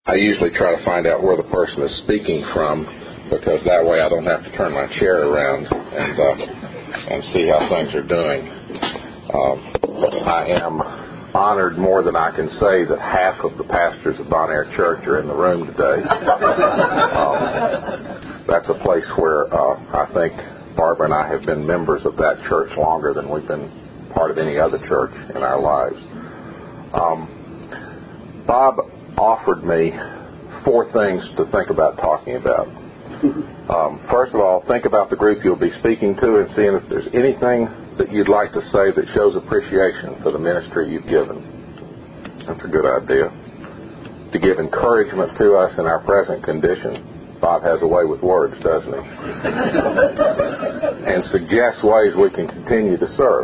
I usually try to find out where the person is speaking from, because that way I don't have to turn my chair around and see how things are doing. I am honored more than I can say that half of the pastors of Bon Air Church are in the room today. That's a place where I think Barbara and I have been members of that church longer than we've been part of any other church in our lives. Bob offered me 4 things to think about talking about. First of all, think about the group you'll be speaking to and seeing if there's anything that you'd like to say that shows appreciation for the ministry you've given. That's a good idea. To give encouragement to us in our present condition. Bob has a way with words, doesn't he? And suggests ways we can continue to serve.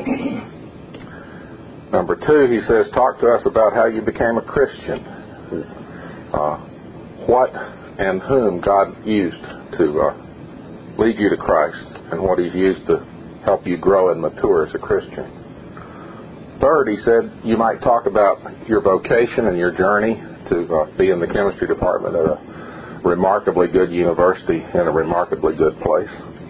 Number 2, he says, talk to us about how you became a Christian. What and whom God used to lead you to Christ, and what He's used to help you grow and mature as a Christian. Third, he said, you might talk about your vocation and your journey to be in the chemistry department at a remarkably good university in a remarkably good place.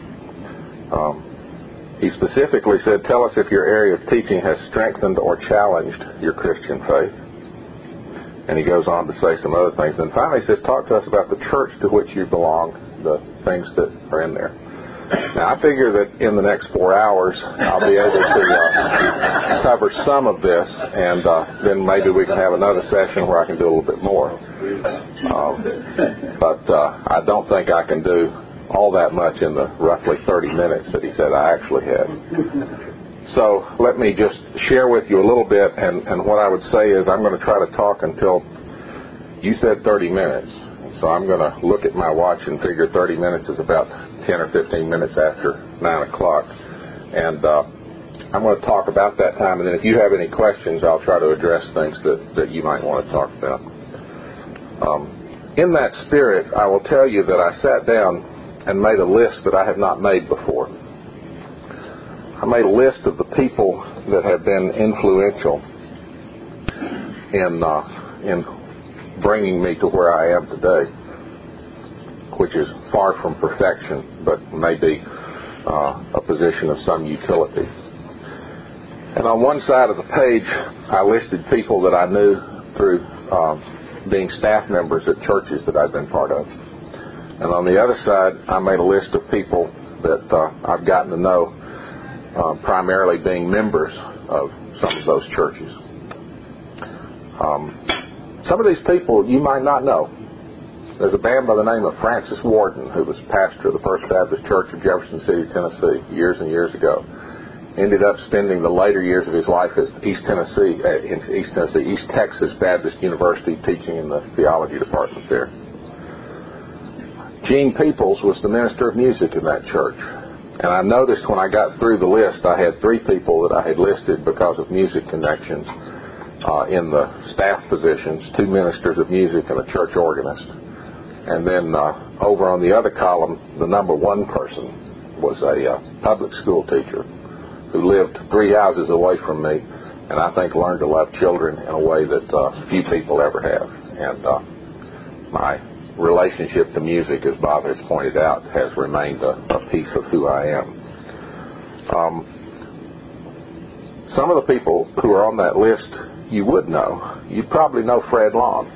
He specifically said, tell us if your area of teaching has strengthened or challenged your Christian faith. And he goes on to say some other things. And finally he says, talk to us about the church to which you belong, the things that are in there. Now, I figure that in the next 4 hours, I'll be able to cover some of this, and then maybe we can have another session where I can do a little bit more. But I don't think I can do all that much in the roughly 30 minutes that he said I actually had. So let me just share with you a little bit, and what I would say is I'm going to try to talk until you said 30 minutes. So I'm going to look at my watch and figure 30 minutes is about 10 or 15 minutes after 9 o'clock. And I'm going to talk about that time, and then if you have any questions, I'll try to address things that you might want to talk about. In that spirit, I will tell you that I sat down and made a list that I have not made before. I made a list of the people that have been influential in bringing me to where I am today, which is far from perfection, but maybe a position of some utility. And on one side of the page, I listed people that I knew through being staff members at churches that I've been part of. And on the other side, I made a list of people that I've gotten to know, primarily being members of some of those churches. Some of these people you might not know. There's a man by the name of Francis Warden, who was pastor of the First Baptist Church of Jefferson City, Tennessee, years and years ago. Ended up spending the later years of his life at East Texas Baptist University, teaching in the theology department there. Gene Peoples was the minister of music in that church. And I noticed when I got through the list, I had 3 people that I had listed because of music connections in the staff positions, 2 ministers of music and a church organist. And then over on the other column, the number 1 person was a public school teacher who lived 3 houses away from me, and I think learned to love children in a way that few people ever have. And my relationship to music, as Bob has pointed out, has remained a piece of who I am. Some of the people who are on that list you would know. You'd probably know Fred Long.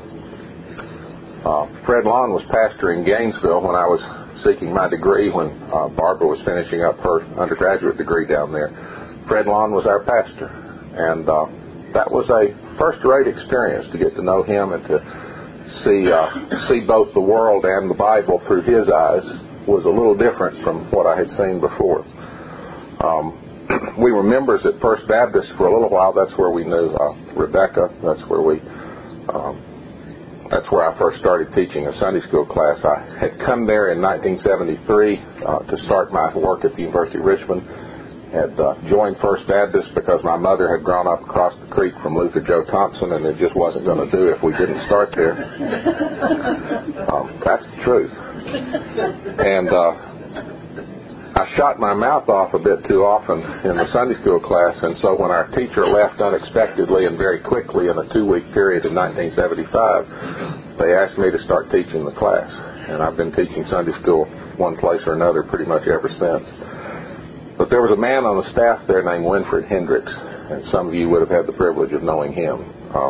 Fred Long was pastor in Gainesville when I was seeking my degree, when Barbara was finishing up her undergraduate degree down there. Fred Long was our pastor, and that was a first-rate experience to get to know him and to see both the world and the Bible through his eyes. Was a little different from what I had seen before. We were members at First Baptist for a little while. That's where we knew Rebecca. That's where I first started teaching a Sunday school class. I had come there in 1973 to start my work at the University of Richmond. Had joined First Baptist because my mother had grown up across the creek from Luther Joe Thompson, and it just wasn't going to do if we didn't start there. That's the truth. And I shot my mouth off a bit too often in the Sunday school class, and so when our teacher left unexpectedly and very quickly in a 2-week period in 1975, they asked me to start teaching the class. And I've been teaching Sunday school one place or another pretty much ever since. But there was a man on the staff there named Winfred Hendricks, and some of you would have had the privilege of knowing him.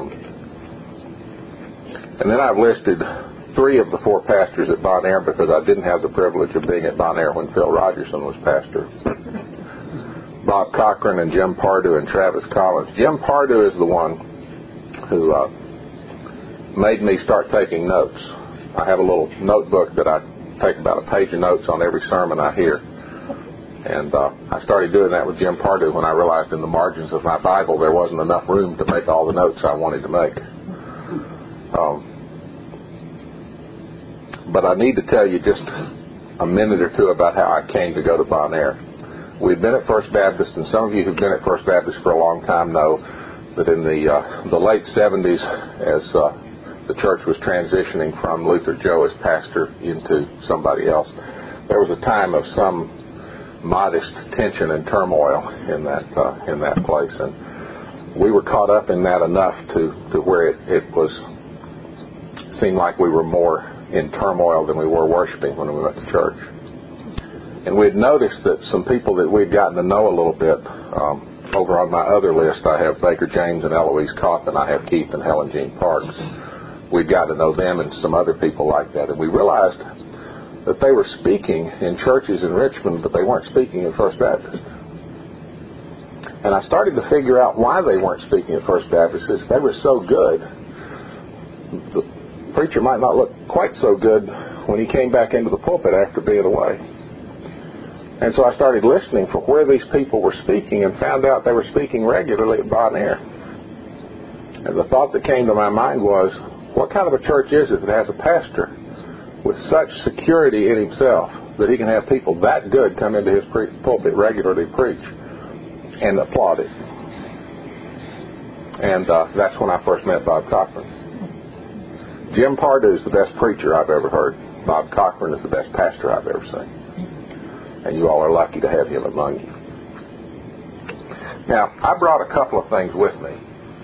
And then I've listed 3 of the 4 pastors at Bon Air because I didn't have the privilege of being at Bon Air when Phil Rogerson was pastor. Bob Cochran and Jim Pardue and Travis Collins. Jim Pardue is the one who made me start taking notes. I have a little notebook that I take about a page of notes on every sermon I hear. And I started doing that with Jim Pardue when I realized in the margins of my Bible there wasn't enough room to make all the notes I wanted to make. But I need to tell you just a minute or two about how I came to go to Bon Air. We've been at First Baptist, and some of you who've been at First Baptist for a long time know that in the late 70s, as the church was transitioning from Luther Joe as pastor into somebody else, there was a time of some modest tension and turmoil in that place, and we were caught up in that enough to where it seemed like we were more in turmoil than we were worshiping when we went to church. And we had noticed that some people that we'd gotten to know a little bit, over on my other list I have Baker James and Eloise Coffin, I have Keith and Helen Jean Parks. We'd got to know them and some other people like that, and we realized that they were speaking in churches in Richmond, but they weren't speaking in First Baptist. And I started to figure out why they weren't speaking at First Baptist. Is they were so good. The preacher might not look quite so good when he came back into the pulpit after being away. And so I started listening for where these people were speaking and found out they were speaking regularly at Bon Air. And the thought that came to my mind was, what kind of a church is it that has a pastor with such security in himself that he can have people that good come into his pulpit regularly to preach and applaud it? And that's when I first met Bob Cochran. Jim Pardue is the best preacher I've ever heard. Bob Cochran is the best pastor I've ever seen. And you all are lucky to have him among you. Now, I brought a couple of things with me.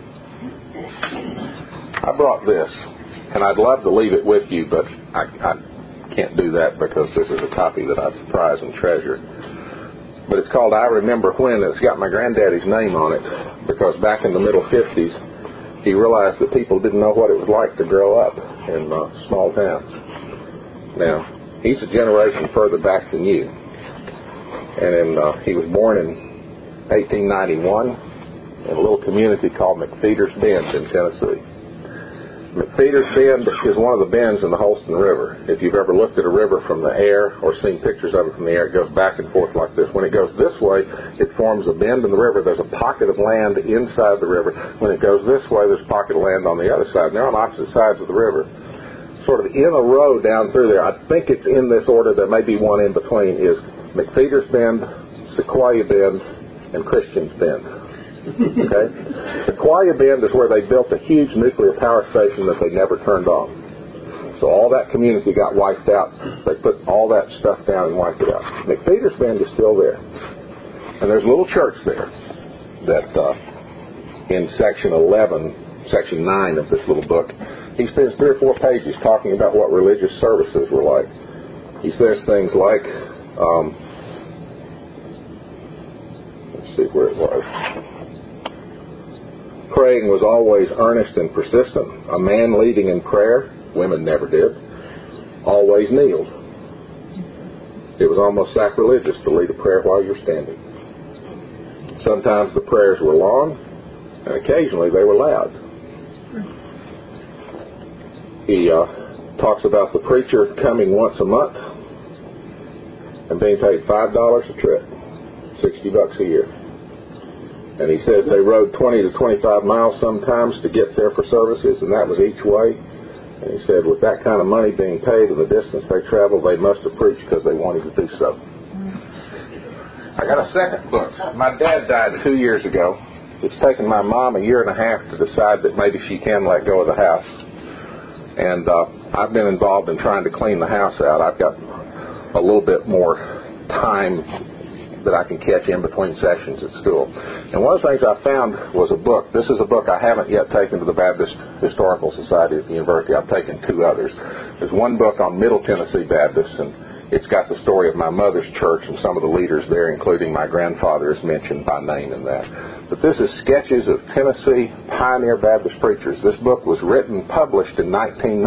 I brought this, and I'd love to leave it with you, but I can't do that because this is a copy that I prize and treasure. But it's called I Remember When. It's got my granddaddy's name on it because back in the middle 50s, he realized that people didn't know what it was like to grow up in small towns. Now, he's a generation further back than you. And he was born in 1891 in a little community called McFeeters Bend in Tennessee. McFeeters Bend is one of the bends in the Holston River. If you've ever looked at a river from the air or seen pictures of it from the air, it goes back and forth like this. When it goes this way, it forms a bend in the river. There's a pocket of land inside the river. When it goes this way, there's a pocket of land on the other side. And they're on opposite sides of the river. Sort of in a row down through there, I think it's in this order, there may be one in between, is McFeeters Bend, Sequoia Bend, and Christians Bend. Okay? Sequoia Bend is where they built a huge nuclear power station that they never turned on. So all that community got wiped out. They put all that stuff down and wiped it out. McFeeters Bend is still there. And there's a little church there that in section 11, section 9 of this little book, he spends 3 or 4 pages talking about what religious services were like. He says things like, let's see where it was. Praying was always earnest and persistent. A man leading in prayer, women never did, always kneeled. It was almost sacrilegious to lead a prayer while you're standing. Sometimes the prayers were long, and occasionally they were loud. He talks about the preacher coming once a month and being paid $5 a trip, $60 a year. And he says they rode 20 to 25 miles sometimes to get there for services, and that was each way. And he said with that kind of money being paid and the distance they traveled, they must have preached because they wanted to do so. I got a second book. My dad died 2 years ago. It's taken my mom a year and a half to decide that maybe she can let go of the house. And I've been involved in trying to clean the house out. I've got a little bit more time that I can catch in between sessions at school. And one of the things I found was a book. This is a book I haven't yet taken to the Baptist Historical Society at the university. I've taken 2 others. There's one book on Middle Tennessee Baptists, and it's got the story of my mother's church and some of the leaders there, including my grandfather is mentioned by name in that. But this is Sketches of Tennessee Pioneer Baptist Preachers. This book was written and published in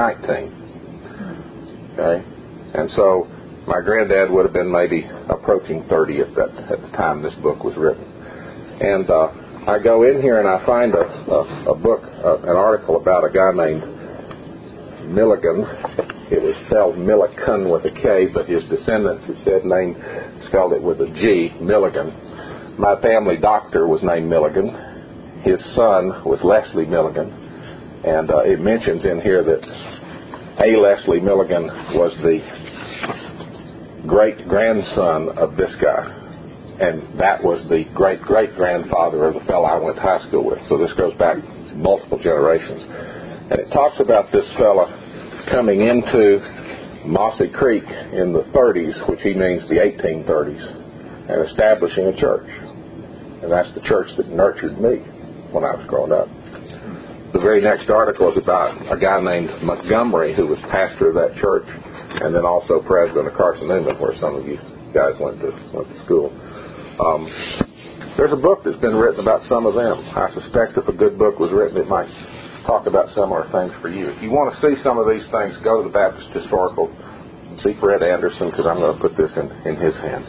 1919. Okay? And so my granddad would have been maybe approaching 30 at the time this book was written. And I go in here and I find a book, an article about a guy named Milligan. It was spelled Millikan with a K, but his descendants, it said, spelled it with a G, Milligan. My family doctor was named Milligan. His son was Leslie Milligan. And it mentions in here that A. Leslie Milligan was the great-grandson of this guy. And that was the great-great-grandfather of the fellow I went to high school with. So this goes back multiple generations. And it talks about this fella coming into Mossy Creek in the 30s, which he means the 1830s, and establishing a church. And that's the church that nurtured me when I was growing up. The very next article is about a guy named Montgomery, who was pastor of that church, and then also president of Carson Newman, where some of you guys went to school. There's a book that's been written about some of them. I suspect if a good book was written, it might talk about similar things for you. If you want to see some of these things, go to the Baptist Historical, see Fred Anderson, because I'm going to put this in his hands.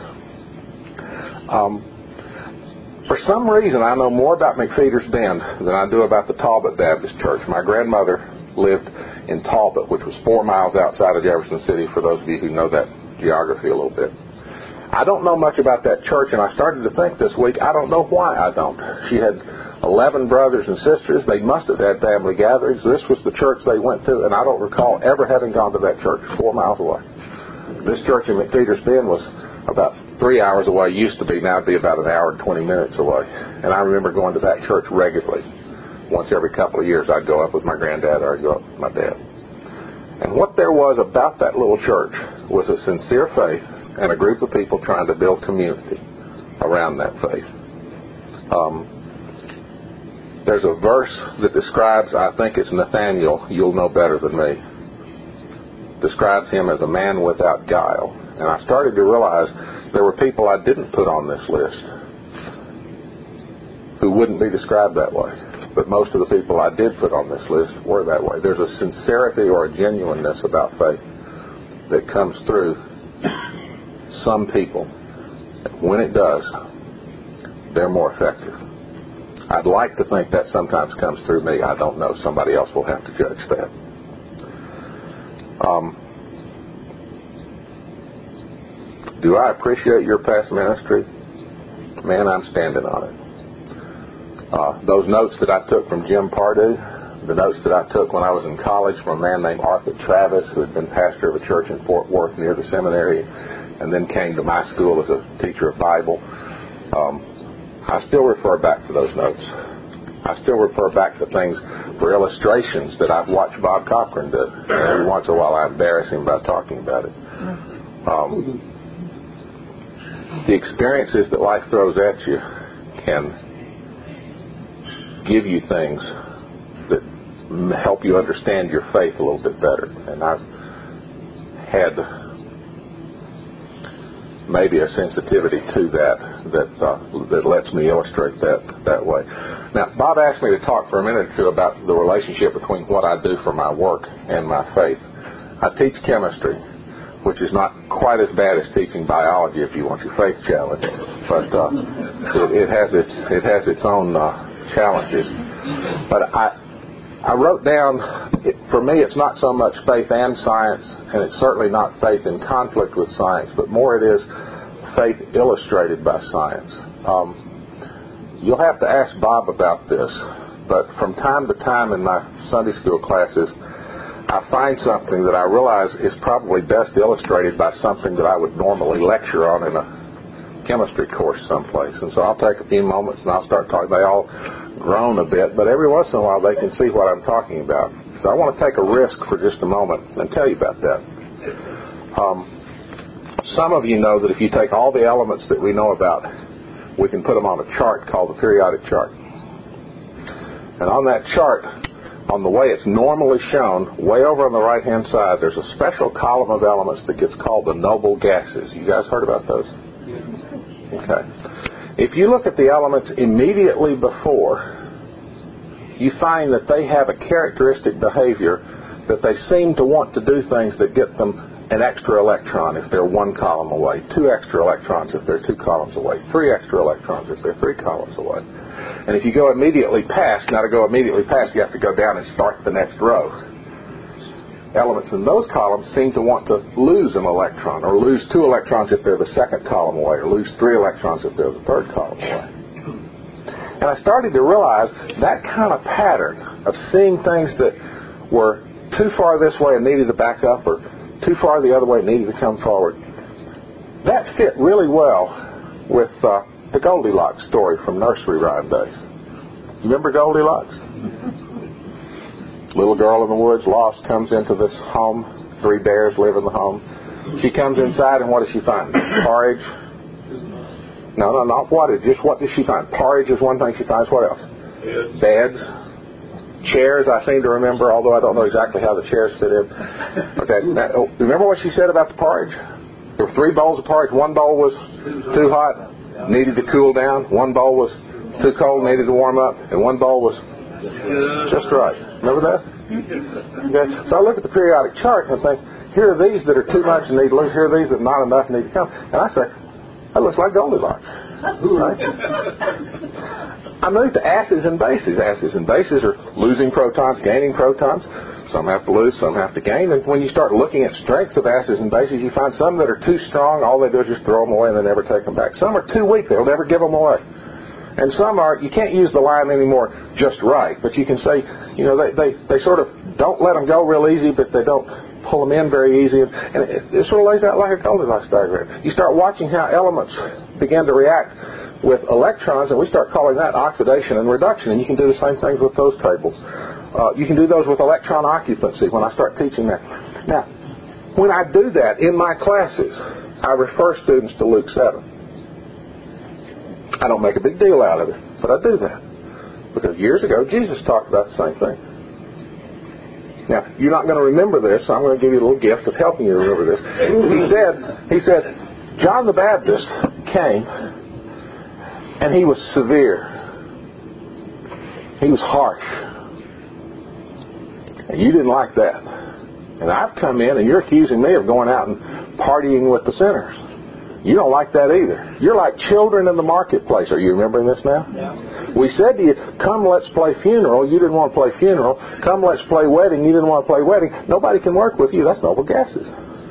For some reason, I know more about McFeeters Bend than I do about the Talbot Baptist Church. My grandmother lived in Talbot, which was 4 miles outside of Jefferson City, for those of you who know that geography a little bit. I don't know much about that church, and I started to think this week, I don't know why I don't. She had 11 brothers and sisters. They must have had family gatherings. This was the church they went to, and I don't recall ever having gone to that church 4 miles away. This church in McFeeters Bend was about 3 hours away. Used to be. Now it'd be about an hour and 20 minutes away. And I remember going to that church regularly. Once every couple of years, I'd go up with my granddad or I'd go up with my dad. And what there was about that little church was a sincere faith and a group of people trying to build community around that faith. There's a verse that describes, I think it's Nathaniel, you'll know better than me, describes him as a man without guile. And I started to realize there were people I didn't put on this list who wouldn't be described that way. But most of the people I did put on this list were that way. There's a sincerity or a genuineness about faith that comes through some people. When it does, they're more effective. I'd like to think that sometimes comes through me. I don't know. Somebody else will have to judge that. Do I appreciate your past ministry? Man, I'm standing on it. Those notes that I took from Jim Pardue, the notes that I took when I was in college from a man named Arthur Travis, who had been pastor of a church in Fort Worth near the seminary, and then came to my school as a teacher of Bible. I still refer back to those notes. I still refer back to things for illustrations that I've watched Bob Cochran do. And every once in a while I embarrass him by talking about it. The experiences that life throws at you can give you things that help you understand your faith a little bit better. And I've had maybe a sensitivity to that lets me illustrate that way. Now, Bob asked me to talk for a minute or two about the relationship between what I do for my work and my faith. I teach chemistry, which is not quite as bad as teaching biology if you want your faith challenged, but it has its own challenges. But I wrote down, for me it's not so much faith and science, and it's certainly not faith in conflict with science, but more it is faith illustrated by science. You'll have to ask Bob about this, but from time to time in my Sunday school classes, I find something that I realize is probably best illustrated by something that I would normally lecture on in a chemistry course someplace. And so I'll take a few moments and I'll start talking. They all groan a bit, but every once in a while they can see what I'm talking about. So I want to take a risk for just a moment and tell you about that. Some of you know that if you take all the elements that we know about, we can put them on a chart called the periodic chart. And on that chart, on the way it's normally shown, way over on the right-hand side, there's a special column of elements that gets called the noble gases. You guys heard about those? Okay. If you look at the elements immediately before, you find that they have a characteristic behavior that they seem to want to do things that get them an extra electron if they're one column away, 2 extra electrons if they're 2 columns away, 3 extra electrons if they're 3 columns away. And if you go immediately past, now to go immediately past, you have to go down and start the next row. Elements in those columns seem to want to lose an electron, or lose 2 electrons if they're the second column away, or lose 3 electrons if they're the third column away. And I started to realize that kind of pattern of seeing things that were too far this way and needed to back up, or too far the other way and needed to come forward, that fit really well with the Goldilocks story from nursery rhyme days. You remember Goldilocks? Little girl in the woods, lost, comes into this home. 3 bears live in the home. She comes inside, and what does she find? Porridge. No, not what is. Just what does she find? Porridge is one thing she finds. What else? Beds. Chairs, I seem to remember, although I don't know exactly how the chairs fit in. Okay. Now, remember what she said about the porridge? There were 3 bowls of porridge. 1 bowl was too hot, needed to cool down. 1 bowl was too cold, needed to warm up. And 1 bowl was just right. Remember that? Okay. So I look at the periodic chart and I think, here are these that are too much and need to lose. Here are these that are not enough and need to come. And I say, that looks like Goldilocks. Right? I moved to acids and bases. Acids and bases are losing protons, gaining protons. Some have to lose, some have to gain. And when you start looking at strengths of acids and bases, you find some that are too strong. All they do is just throw them away and they never take them back. Some are too weak. They'll never give them away. And some are, you can't use the line anymore just right. But you can say, you know, they sort of don't let them go real easy, but they don't pull them in very easy. And it sort of lays out like a Goldilocks diagram. You start watching how elements begin to react with electrons, and we start calling that oxidation and reduction. And you can do the same things with those tables. You can do those with electron occupancy when I start teaching that. Now, when I do that in my classes, I refer students to Luke 7. I don't make a big deal out of it, but I do that. Because years ago, Jesus talked about the same thing. Now, you're not going to remember this, so I'm going to give you a little gift of helping you remember this. He said, John the Baptist came, and he was severe. He was harsh. And you didn't like that. And I've come in, and you're accusing me of going out and partying with the sinners. You don't like that either. You're like children in the marketplace. Are you remembering this now? Yeah. We said to you, come, let's play funeral. You didn't want to play funeral. Come, let's play wedding. You didn't want to play wedding. Nobody can work with you. That's noble gases.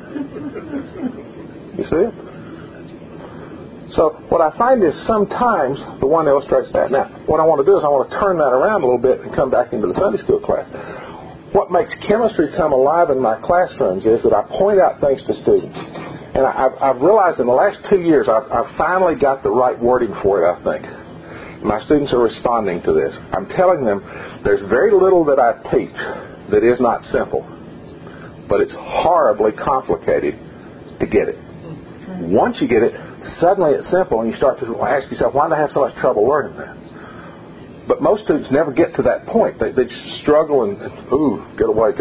You see it? So what I find is sometimes the one illustrates that. Now, what I want to do is I want to turn that around a little bit and come back into the Sunday school class. What makes chemistry come alive in my classrooms is that I point out things to students. And I've realized in the last 2 years, I've finally got the right wording for it, I think. My students are responding to this. I'm telling them there's very little that I teach that is not simple, but it's horribly complicated to get it. Once you get it, suddenly it's simple, and you start to ask yourself, why do I have so much trouble learning that? But most students never get to that point. They just struggle and, get away.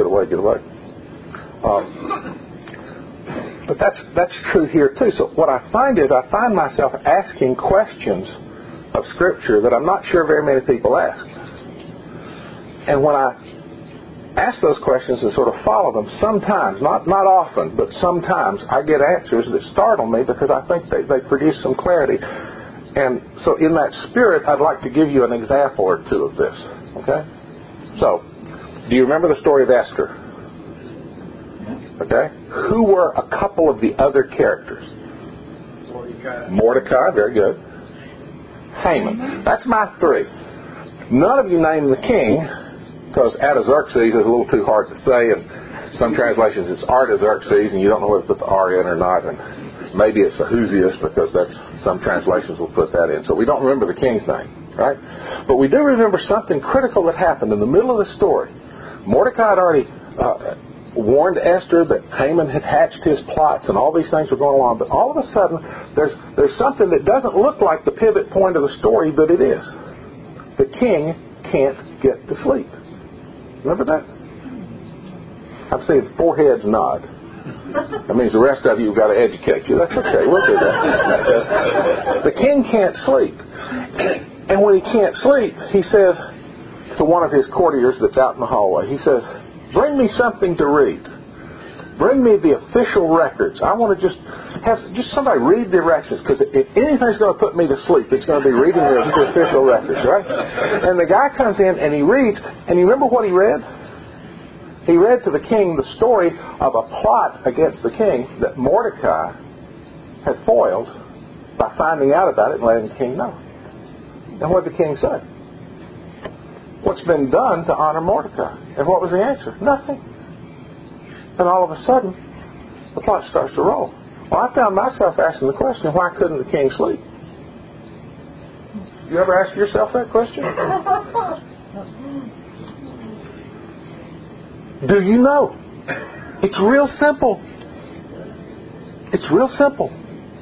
But that's true here too. So what I find is I find myself asking questions of Scripture that I'm not sure very many people ask. And when I ask those questions and sort of follow them, sometimes, not often, but sometimes I get answers that startle me because I think they produce some clarity. And so in that spirit, I'd like to give you an example or two of this. Okay? So, do you remember the story of Esther? Okay? Who were a couple of the other characters? Mordecai, very good. Haman. That's my 3. None of you named the king, because Artaxerxes is a little too hard to say, and some translations it's Artaxerxes, and you don't know whether to put the R in or not, and maybe it's Ahasuerus, because some translations will put that in. So we don't remember the king's name, right? But we do remember something critical that happened in the middle of the story. Mordecai had already warned Esther that Haman had hatched his plots and all these things were going on. But all of a sudden, there's something that doesn't look like the pivot point of the story, but it is. The king can't get to sleep. Remember that? I've seen foreheads nod. That means the rest of you have got to educate you. That's okay. We'll do that. The king can't sleep. And when he can't sleep, he says to one of his courtiers that's out in the hallway, he says, bring me something to read. Bring me the official records. I want to just have somebody read the directions, because if anything's going to put me to sleep, it's going to be reading the official records, right? And the guy comes in and he reads, and you remember what he read? He read to the king the story of a plot against the king that Mordecai had foiled by finding out about it and letting the king know. And what did the king say? What's been done to honor Mordecai? And what was the answer? Nothing. And all of a sudden, the plot starts to roll. Well, I found myself asking the question, why couldn't the king sleep? You ever ask yourself that question? Do you know? It's real simple. It's real simple.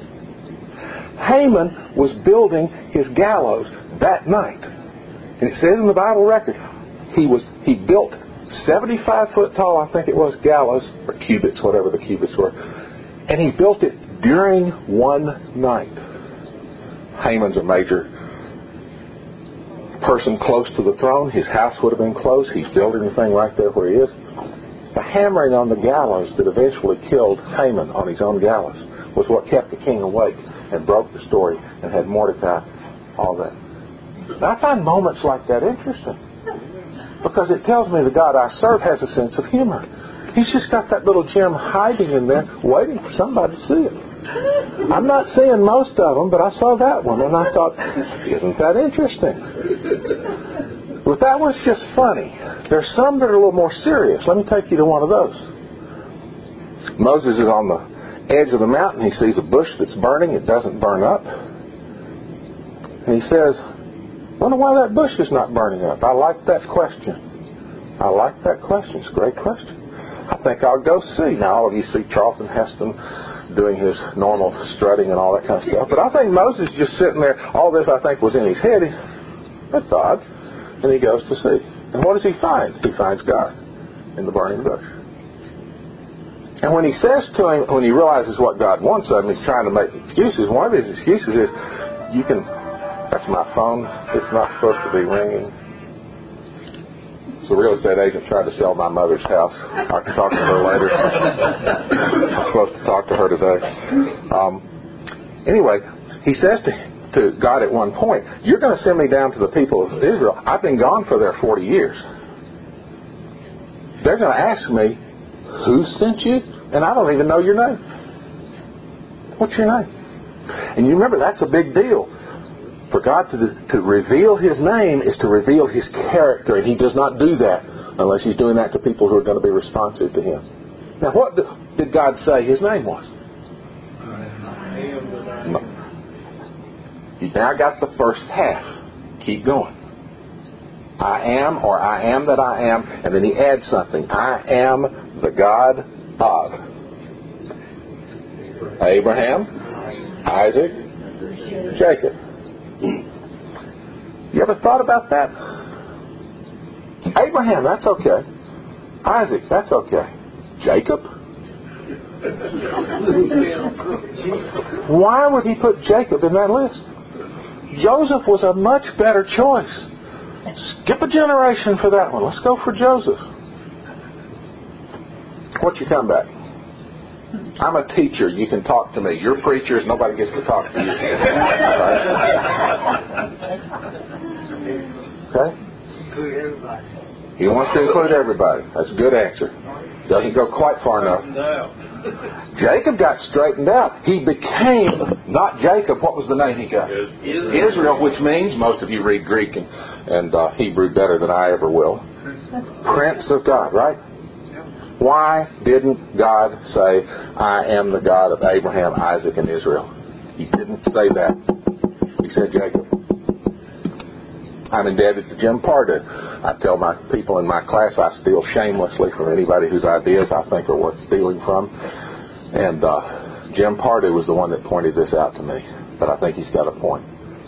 Haman was building his gallows that night. And it says in the Bible record, he built 75 foot tall, I think it was, gallows, or cubits, whatever the cubits were. And he built it during one night. Haman's a major person close to the throne. His house would have been close. He's building the thing right there where he is. The hammering on the gallows that eventually killed Haman on his own gallows was what kept the king awake and broke the story and had Mordecai, all that. Now, I find moments like that interesting, because it tells me the God I serve has a sense of humor. He's just got that little gem hiding in there waiting for somebody to see it. I'm not seeing most of them, but I saw that one and I thought, isn't that interesting? But that one's just funny. There's some that are a little more serious. Let me take you to one of those. Moses is on the edge of the mountain. He sees a bush that's burning. It doesn't burn up. And he says, I wonder why that bush is not burning up. I like that question. I like that question. It's a great question. I think I'll go see. Now, all of you see Charlton Heston doing his normal strutting and all that kind of stuff. But I think Moses just sitting there. All this, I think, was in his head. That's odd. And he goes to see. And what does he find? He finds God in the burning bush. And when he says to him, when he realizes what God wants of him, he's trying to make excuses. One of his excuses is, that's my phone. It's not supposed to be ringing. So a real estate agent tried to sell my mother's house. I can talk to her later. I'm supposed to talk to her today. Anyway, he says to God at one point, you're going to send me down to the people of Israel. I've been gone for their 40 years. They're going to ask me, who sent you? And I don't even know your name. What's your name? And you remember, that's a big deal. For God to reveal His name is to reveal His character, and He does not do that unless He's doing that to people who are going to be responsive to Him. Now, what did God say His name was? No. You now got the first half. Keep going. I am, or I am that I am, and then He adds something. I am the God of Abraham, Isaac, Jacob. You ever thought about that? Abraham, that's okay. Isaac, that's okay. Jacob? Why would He put Jacob in that list? Joseph was a much better choice. Skip a generation for that one. Let's go for Joseph. What's your comeback? I'm a teacher. You can talk to me. You're preachers. Nobody gets to talk to you. Okay? Include everybody. He wants to include everybody. That's a good answer. Doesn't go quite far enough. Jacob got straightened out. He became not Jacob. What was the name he got? Israel, which means, most of you read Greek and Hebrew better than I ever will, Prince of God, right? Why didn't God say, I am the God of Abraham, Isaac, and Israel? He didn't say that. He said Jacob. I'm indebted to Jim Pardue. I tell my people in my class I steal shamelessly from anybody whose ideas I think are worth stealing from. And Jim Pardue was the one that pointed this out to me. But I think he's got a point.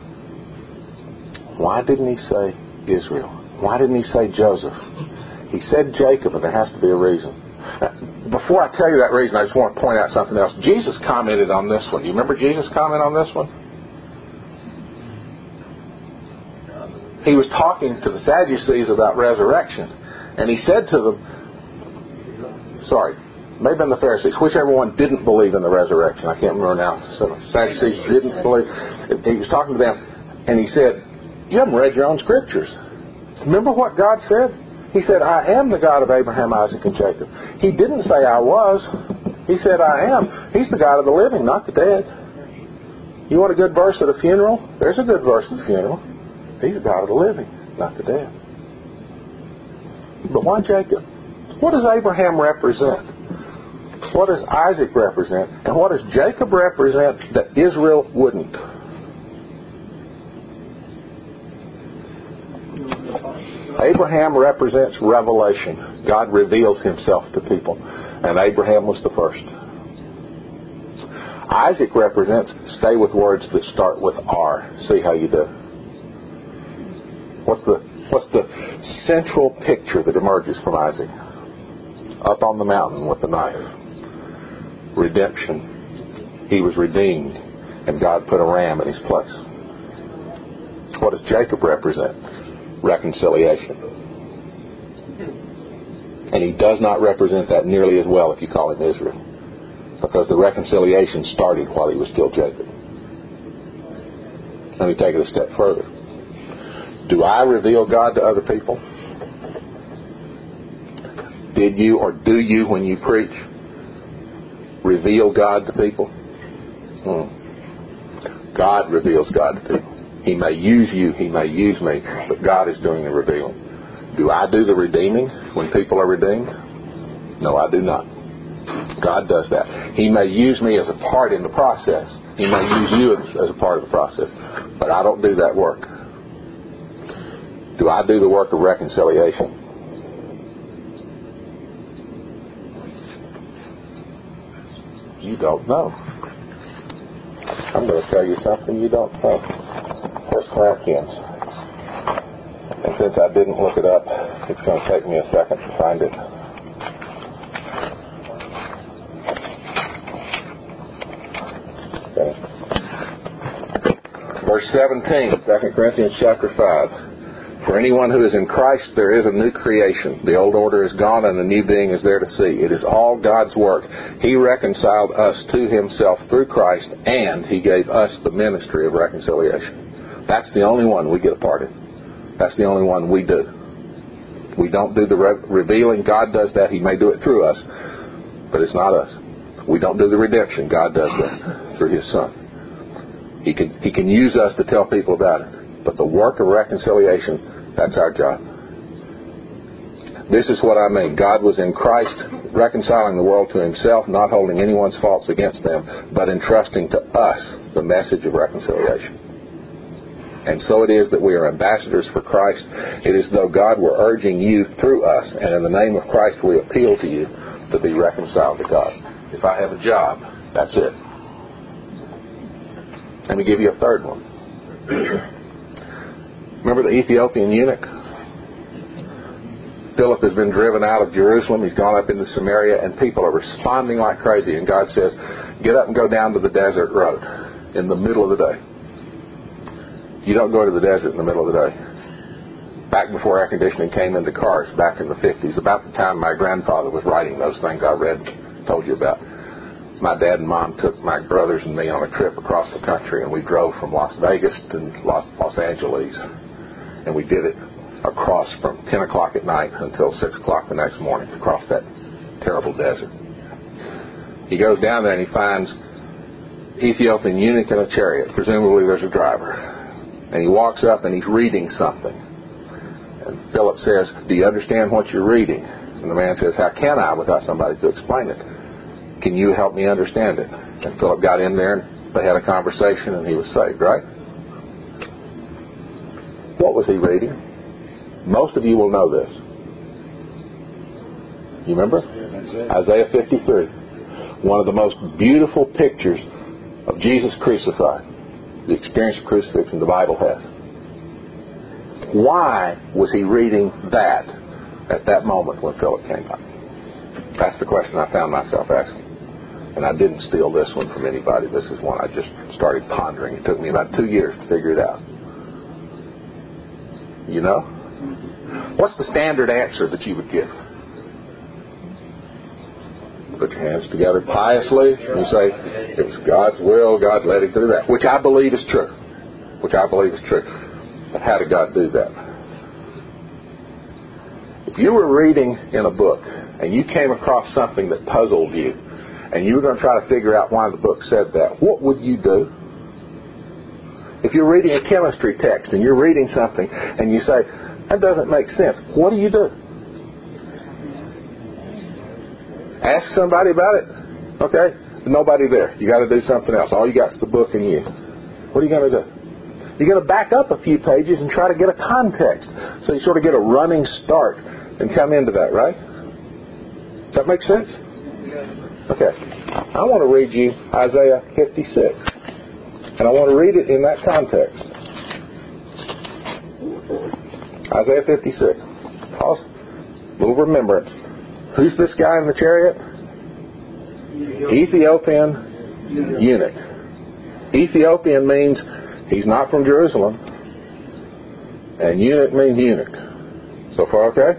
Why didn't he say Israel? Why didn't he say Joseph? He said Jacob, and there has to be a reason. Before I tell you that reason, I just want to point out something else. Jesus commented on this one. Do you remember Jesus' comment on this one? He was talking to the Sadducees about resurrection. And he said to them, may have been the Pharisees, whichever one didn't believe in the resurrection. I can't remember now. So the Sadducees didn't believe. He was talking to them, and he said, you haven't read your own scriptures. Remember what God said? He said, I am the God of Abraham, Isaac, and Jacob. He didn't say I was. He said I am. He's the God of the living, not the dead. You want a good verse at a funeral? There's a good verse at a funeral. He's the God of the living, not the dead. But why Jacob? What does Abraham represent? What does Isaac represent? And what does Jacob represent that Israel wouldn't? Abraham represents revelation. God reveals himself to people. And Abraham was the first. Isaac represents stay with words that start with R. See how you do. What's the central picture that emerges from Isaac? Up on the mountain with the knife. Redemption. He was redeemed, and God put a ram in his place. What does Jacob represent? Reconciliation. And he does not represent that nearly as well if you call him Israel, because the reconciliation started while he was still Jacob. Let me take it a step further. Do I reveal God to other people? Did you or do you, when you preach, reveal God to people? God reveals God to people. He may use you, he may use me, but God is doing the revealing. Do I do the redeeming when people are redeemed? No, I do not. God does that. He may use me as a part in the process. He may use you as a part of the process, but I don't do that work. Do I do the work of reconciliation? You don't know. I'm going to tell you something you don't know. 1 Corinthians. And since I didn't look it up, it's going to take me a second to find it. Okay. Verse 17, 2 Corinthians chapter 5. For anyone who is in Christ, there is a new creation. The old order is gone and the new being is there to see. It is all God's work. He reconciled us to himself through Christ, and he gave us the ministry of reconciliation. That's the only one we get a part in. That's the only one we do. We don't do the revealing. God does that. He may do it through us, but it's not us. We don't do the redemption. God does that through his Son. He can use us to tell people about it. But the work of reconciliation, that's our job. This is what I mean. God was in Christ reconciling the world to himself, not holding anyone's faults against them, but entrusting to us the message of reconciliation. And so it is that we are ambassadors for Christ. It is though God were urging you through us, and in the name of Christ we appeal to you to be reconciled to God. If I have a job, that's it. Let me give you a third one. Remember the Ethiopian eunuch? Philip has been driven out of Jerusalem. He's gone up into Samaria, and people are responding like crazy. And God says, get up and go down to the desert road in the middle of the day. You don't go to the desert in the middle of the day. Back before air conditioning came into cars, back in the 50s, about the time my grandfather was writing those things I read and told you about. My dad and mom took my brothers and me on a trip across the country, and we drove from Las Vegas to Los Angeles. And we did it across from 10 o'clock at night until 6 o'clock the next morning, across that terrible desert. He goes down there and he finds Ethiopian eunuch in a chariot. Presumably there's a driver. And he walks up and he's reading something. And Philip says, do you understand what you're reading? And the man says, how can I without somebody to explain it? Can you help me understand it? And Philip got in there and they had a conversation and he was saved, right? What was he reading? Most of you will know this. You remember? Isaiah 53. One of the most beautiful pictures of Jesus crucified. The experience of crucifixion the Bible has. Why was he reading that at that moment when Philip came up? That's the question I found myself asking. And I didn't steal this one from anybody. This is one I just started pondering. It took me about 2 years to figure it out. You know? What's the standard answer that you would give? Put your hands together piously and you say, it was God's will, God led him to do that. Which I believe is true. But how did God do that? If you were reading in a book and you came across something that puzzled you and you were going to try to figure out why the book said that, what would you do? If you're reading a chemistry text and you're reading something and you say, that doesn't make sense, what do? Ask somebody about it? Okay? Nobody there. You got to do something else. All you got is the book and you. What are you going to do? You're going to back up a few pages and try to get a context. So you sort of get a running start and come into that, right? Does that make sense? Okay. I want to read you Isaiah 56. And I want to read it in that context. Isaiah 56. Pause. Little remembrance. Who's this guy in the chariot? Ethiopian eunuch. Ethiopian means he's not from Jerusalem. And eunuch means eunuch. So far, okay?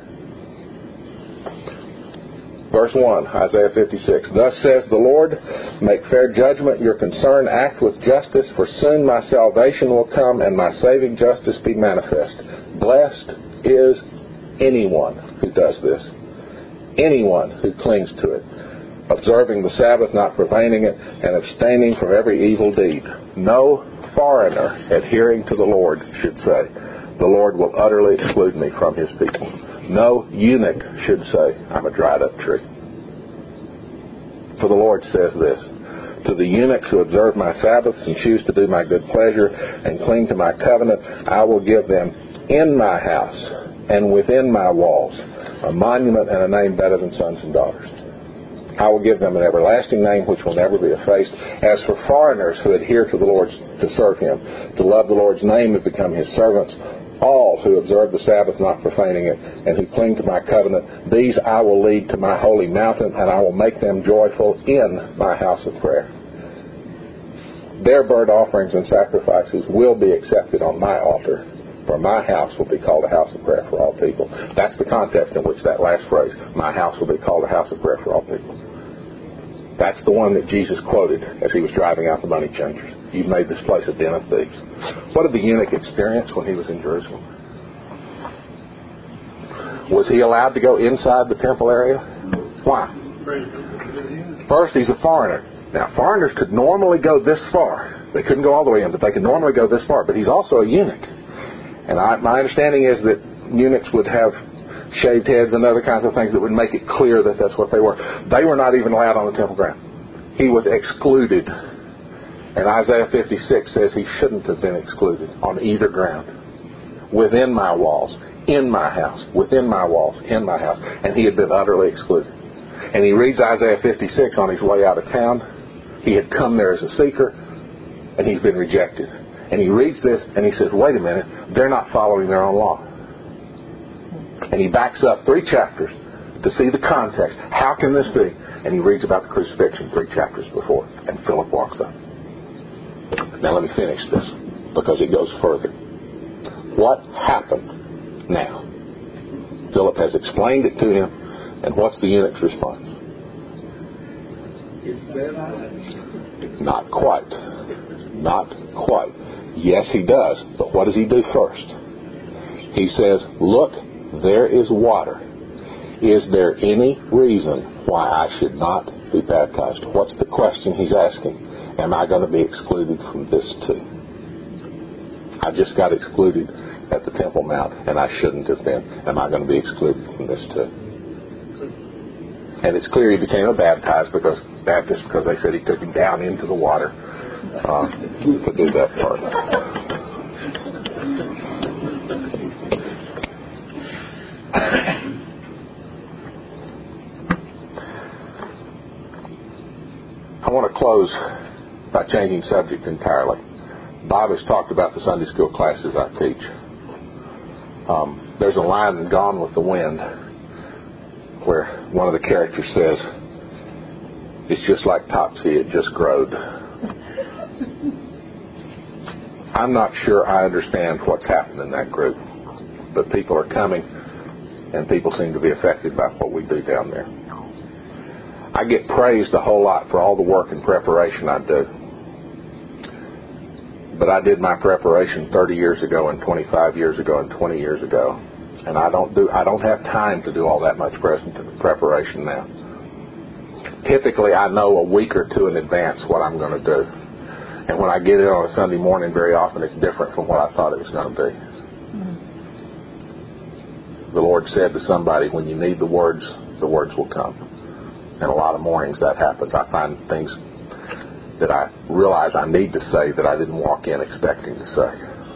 Verse 1, Isaiah 56. Thus says the Lord, make fair judgment your concern, act with justice, for soon my salvation will come and my saving justice be manifest. Blessed is anyone who does this. Anyone who clings to it, observing the Sabbath, not profaning it, and abstaining from every evil deed. No foreigner adhering to the Lord should say, the Lord will utterly exclude me from his people. No eunuch should say, I'm a dried up tree. For the Lord says this, to the eunuchs who observe my Sabbaths and choose to do my good pleasure and cling to my covenant, I will give them in my house and within my walls a monument and a name better than sons and daughters. I will give them an everlasting name which will never be effaced. As for foreigners who adhere to the Lord to serve him, to love the Lord's name and become his servants, all who observe the Sabbath, not profaning it, and who cling to my covenant, these I will lead to my holy mountain, and I will make them joyful in my house of prayer. Their burnt offerings and sacrifices will be accepted on my altar, for my house will be called a house of prayer for all people. That's the context in which that last phrase, my house will be called a house of prayer for all people. That's the one that Jesus quoted as he was driving out the money changers. You've made this place a den of thieves. What did the eunuch experience when he was in Jerusalem? Was he allowed to go inside the temple area? Why? First, he's a foreigner. Now, foreigners could normally go this far. They couldn't go all the way in, but they could normally go this far. But he's also a eunuch. And my understanding is that eunuchs would have shaved heads and other kinds of things that would make it clear that that's what they were. They were not even allowed on the temple ground. He was excluded. And Isaiah 56 says he shouldn't have been excluded on either ground. Within my walls, in my house, within my walls, in my house. And he had been utterly excluded. And he reads Isaiah 56 on his way out of town. He had come there as a seeker, and he's been rejected. And he reads this, and he says, wait a minute, they're not following their own law. And he backs up 3 chapters to see the context. How can this be? And he reads about the crucifixion 3 chapters before. And Philip walks up. Now let me finish this, because it goes further. What happened now? Philip has explained it to him, and what's the eunuch's response? Not quite. Not quite. Yes, he does, but what does he do first? He says, look, there is water. Is there any reason why I should not be baptized? What's the question he's asking? Am I going to be excluded from this too? I just got excluded at the Temple Mount, and I shouldn't have been. Am I going to be excluded from this too? And it's clear he became a Baptist because they said he took him down into the water to do that part. I want to close by changing subject entirely. Bob has talked about the Sunday school classes I teach. There's a line in Gone with the Wind where one of the characters says, "It's just like Topsy, it just growed." I'm not sure I understand what's happened in that group, but people are coming, and people seem to be affected by what we do down there. I get praised a whole lot for all the work and preparation I do. But I did my preparation 30 years ago and 25 years ago and 20 years ago. And I don't have time to do all that much preparation now. Typically, I know a week or two in advance what I'm going to do. And when I get it on a Sunday morning, very often it's different from what I thought it was going to be. The Lord said to somebody, when you need the words will come. And a lot of mornings that happens. I find things that I realize I need to say that I didn't walk in expecting to say.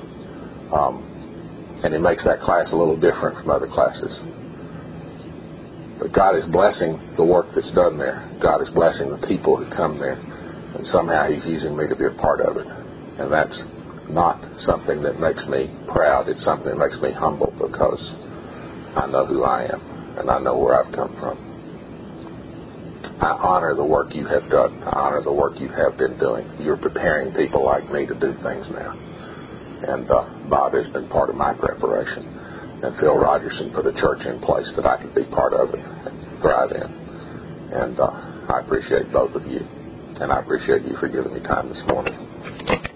And it makes that class a little different from other classes. But God is blessing the work that's done there. God is blessing the people who come there. And somehow He's using me to be a part of it. And that's not something that makes me proud. It's something that makes me humble, because I know who I am and I know where I've come from. I honor the work you have done. I honor the work you have been doing. You're preparing people like me to do things now. And Bob has been part of my preparation. And Phil Rogerson put a church in place that I could be part of it and thrive in. And I appreciate both of you. And I appreciate you for giving me time this morning.